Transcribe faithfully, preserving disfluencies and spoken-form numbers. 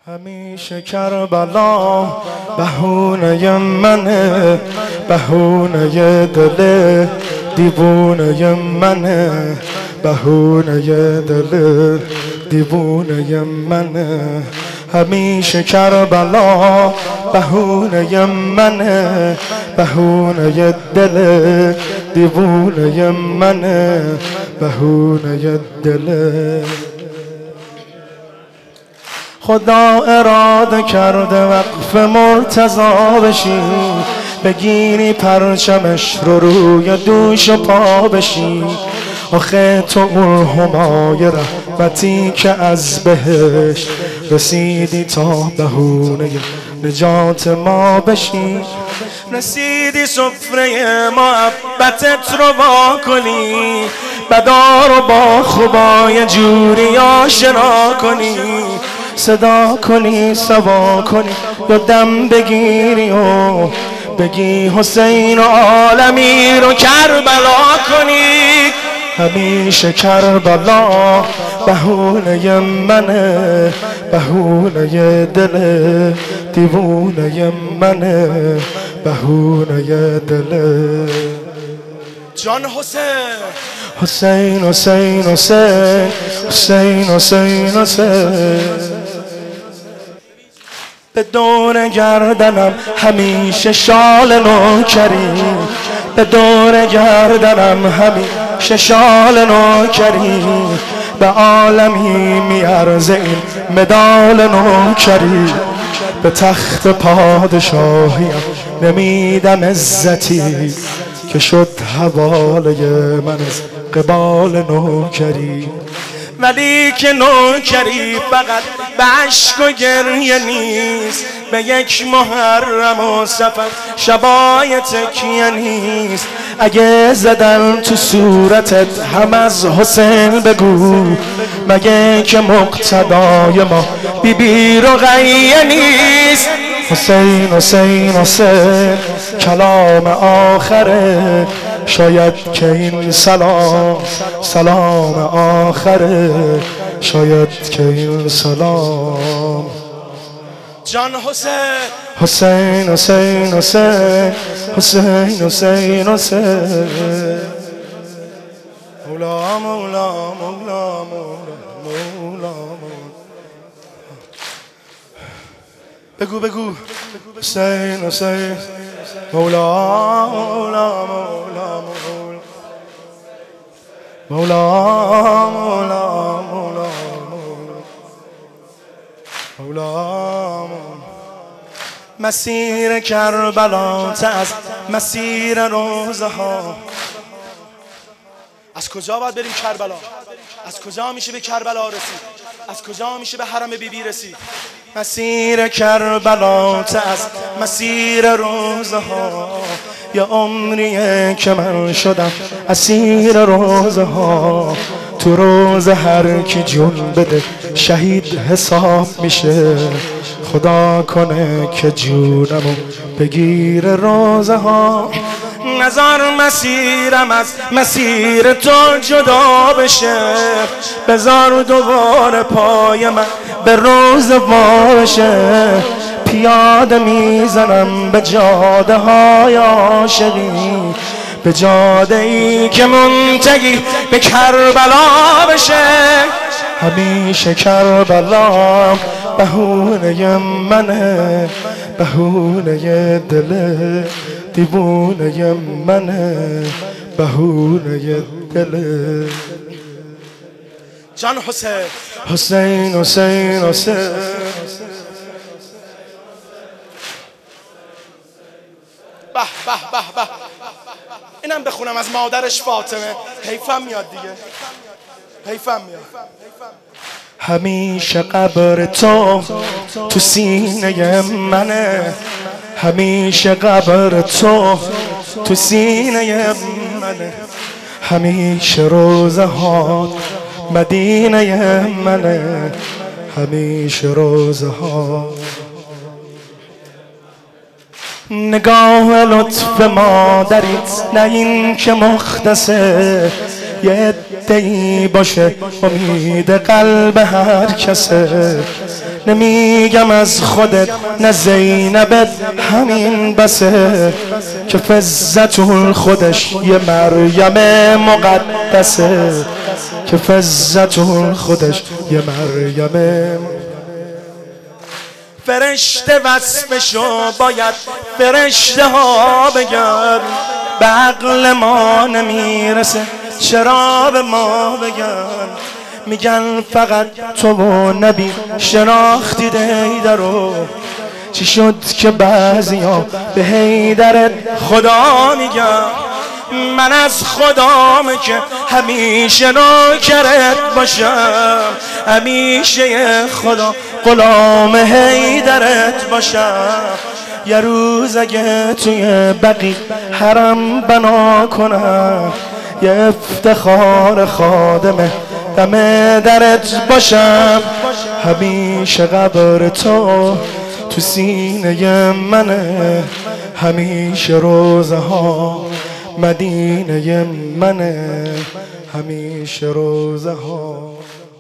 همیشه کربلا بهونه منه، بهونه دل دیوونه منه، بهونه دل دیوونه منه. همیشه کربلا بهونه منه، بهونه دل دیوونه منه، بهونه دل. خدا اراده کرده وقف مرتضا بشی، بگیری پرچمش رو روی دوش و پا بشی. آخه تو اون همای رحمتی که از بهشت رسیدی تا بهونه نجات ما بشی. رسیدی سفره محبتت رو وا کنی، بدار رو با خوبای جوری آشنا کنی. صدا کنی سوا کنی یا دم بگیری و بگی حسین و عالمی رو کربلا کنی. همیشه کربلا بهونه منه، بهونه دل دیوونه منه، بهونه دل. جان حسین حسین حسین حسین حسین حسین حسین. به دور گردنم همیشه شال نوکری، به دور گردنم همیشه شال نوکری. به عالمی میارزه این مدال نوکری، به تخت پادشاهیم نمیدم عزتی که شد حواله من از قبال نوکری. ولی که نوکری فقط به عشق و گریه نیست، به یک محرم و سفر شبای تکیه نیست. اگه زدن تو صورتت هم از حسین بگو، مگه که مقتدای ما بی بی رقیه نیست. حسین حسین حسین کلام آخره، شاید که این سلام سلام آخره، شاید که این سلام. جان حسین حسین حسین حسین حسین حسین حسین. مولا مولا مولا مولا مولا. بگو بگو حسین حسین مولا مولا مولا مولا مولا مولا مولا. مسیر کربلا از مسیر روزه ها. از کجا باید بریم کربلا؟ از کجا میشه به کربلا رسید؟ از کجا میشه به حرم بی بی رسید؟ مسیر کربلا از مسیر روزه ها، یا عمریه که من شدم اسیر روزه ها. تو روز هر کی جون بده شهید حساب میشه، خدا کنه که جونمو بگیر روزه ها. نظر مسیرم از مسیر تو جدا بشه، بذار دوباره پای من به روز باشه. پیاده میزنم به جاده های عاشقی، به جاده ای که منتهی به کربلا بشه. همیشه کربلا بهونه منه، بهونه دل دیوونه منه، بهونه دل. جان حسین حسین حسین حسین. به به به به. اینم بخونم از مادرش فاطمه، حیفم میاد دیگه، حیفم میاد. همیشه قبر تو تو سینه منه، همیشه قبر تو تو سینه منه. همیشه روزه ها مدینه منه، همیشه روزه ها. نگاه لطف مادریت نه این که مختصه، یه عده‌ای باشه امید قلب هر کسه. نمیگم از خودت نه زینبت همین بسه که فزتون خودش یه مریم مقدسه که فزتون خودش یه مریم. فرشته وصفشو باید فرشته ها بگن، به عقل ما نمیرسه چرا به ما بگن. میگن فقط تو و نبی شناختید حیدر رو، چی شد که بعضیا به حیدرت خدا میگن. من از خدام که همیشه نوکرت باشم، همیشه خدا غلام حیدرت باشم. یه روز اگه توی بقی حرم بنا کنم، یه افتخار خادمه دم درت باشم. همیشه قبر تو تو سینه منه، همیشه روزه ها مدینه منه، همیشه روزه ها